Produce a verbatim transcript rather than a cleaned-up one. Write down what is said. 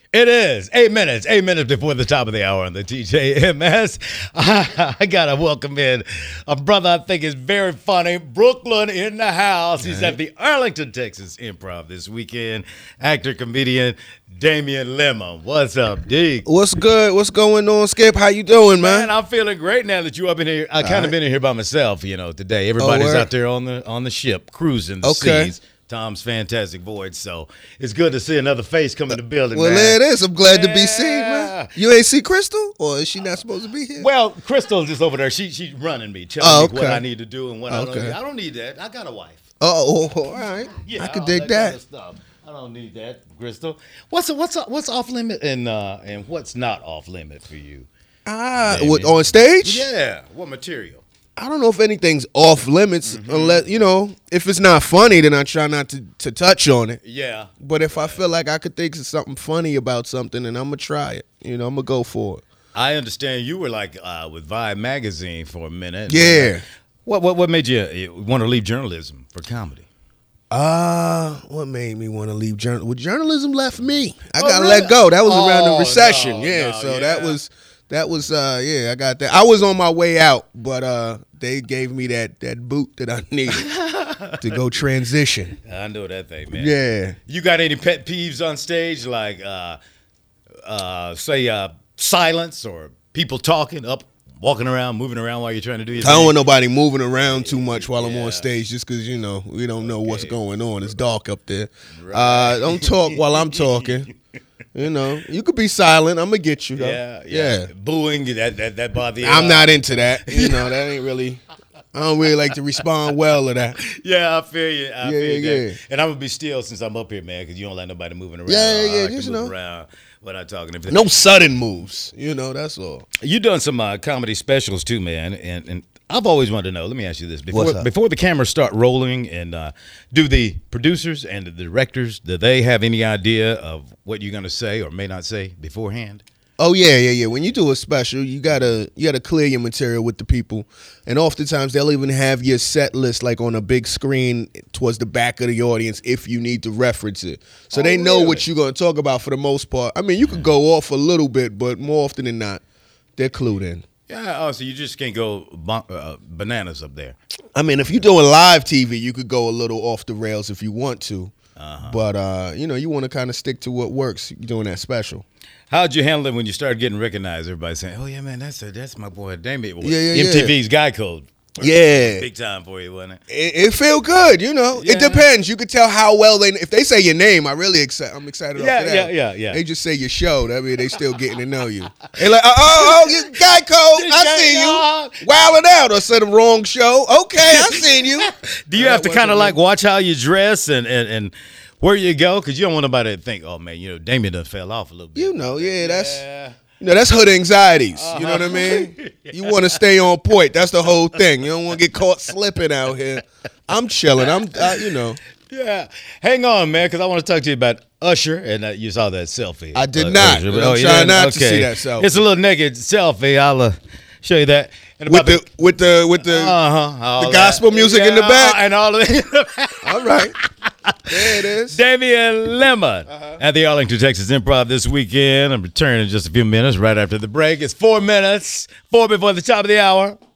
It is eight minutes, eight minutes before the top of the hour on the T J M S. I, I got to welcome in a brother I think is very funny, Brooklyn in the house. He's at the Arlington, Texas Improv this weekend. Actor, comedian, Damian Lemma. What's up, D? What's good? What's going on, Skip? How you doing, man? Man, I'm feeling great now that you up in here. I kind of right. been in here by myself, you know, today. Everybody's oh, out there on the on the ship, cruising the okay. seas. Tom's fantastic voice, so it's good to see another face come in the building, well, man. there it is. I'm glad yeah. to be seen, man. You ain't see Crystal, or is she not supposed to be here? Well, Crystal's just over there. She she's running me, telling oh, me okay. what I need to do and what okay. I don't need. I don't need that. I got a wife. Oh, all right. Yeah, I could all dig that. that. Kind of stuff. I don't need that, Crystal. What's what's what's off limit and uh, and what's not off limit for you? Ah, what, on stage? Yeah. What material? I don't know if anything's off limits, mm-hmm. unless, you know, if it's not funny, then I try not to, to touch on it. Yeah. But if I feel like I could think of something funny about something, then I'm going to try it. You know, I'm going to go for it. I understand you were like uh, with Vibe magazine for a minute. Yeah. What what what made you want to leave journalism for comedy? Uh, what made me want to leave journalism? Well, journalism left me. I oh, got to really? let go. That was oh, around the recession. No, yeah, no, so yeah. that was... That was uh yeah, I got that. I was on my way out, but uh they gave me that that boot that I needed to go transition. I know that thing, man. Yeah. You got any pet peeves on stage, like uh uh say uh silence or people talking up, walking around, moving around while you're trying to do your I don't thing? want nobody moving around too much while I'm Yeah. on stage, just because, you know, we don't know Okay. what's going on. It's dark up there. Right. Uh don't talk while I'm talking. You know, you could be silent. I'm gonna get you though. Yeah, yeah, yeah. Booing that that that bother you. I'm not into that. You know, that ain't really. I don't really like to respond well to that. Yeah, I feel you. I Yeah, feel yeah, you. yeah. And I'm gonna be still since I'm up here, man, because you don't like nobody moving around. Yeah, yeah, I like just to move know. around when I'm talking. Everything. No sudden moves. You know, that's all. You done some uh, comedy specials too, man, and and I've always wanted to know. Let me ask you this: What's before up? before the cameras start rolling, and uh, do the producers and the directors, do they have any idea of what you're gonna say or may not say beforehand? Oh yeah, yeah, yeah. When you do a special, you gotta you gotta clear your material with the people, and oftentimes they'll even have your set list like on a big screen towards the back of the audience if you need to reference it, so Oh, they know really? what you're gonna talk about for the most part. I mean, you could go off a little bit, but more often than not, they're clued in. Yeah. Oh, so you just can't go bon- uh, bananas up there. I mean, if you're doing live T V, you could go a little off the rails if you want to, Uh-huh. but uh, you know, you want to kind of stick to what works. You're doing that special. How'd you handle it when you started getting recognized? Everybody saying, "Oh yeah, man, that's a, that's my boy Damian." Yeah, yeah, M T V's Guy Code. Yeah, Big time for you, wasn't it? it, it feel good. You know, Yeah. it depends. You could tell how well they. If they say your name, I really excited. I'm excited. Yeah, off of that. yeah, yeah, yeah. They just say your show. That mean they still getting to know you. They like, oh, oh, oh, you Guy Code. I Guy see Code. you. Wilding out. I said the wrong show. Okay, I seen you. Do you That have to wasn't kind of me. like watch how you dress and, and, and where you go? Because you don't want nobody to think, oh, man, you know, Damian done fell off a little bit. You know, yeah, that's. Yeah. You know, that's hood anxieties. You know what I Uh-huh. mean? You want to stay on point. That's the whole thing. You don't want to get caught slipping out here. I'm chilling. I'm, I, you know. Yeah. Hang on, man, because I want to talk to you about Usher, and uh, you saw that selfie. I did Uh, not, Usher, but oh, I'm you trying didn't? not to see that selfie. It's a little naked selfie. I'll uh, show you that. And With the with the with the uh-huh, the gospel music in the back? and all of that. all right. There it is. Damian Lemma at the Arlington, Texas Improv this weekend. I'm returning in just a few minutes right after the break. It's four minutes, four before the top of the hour.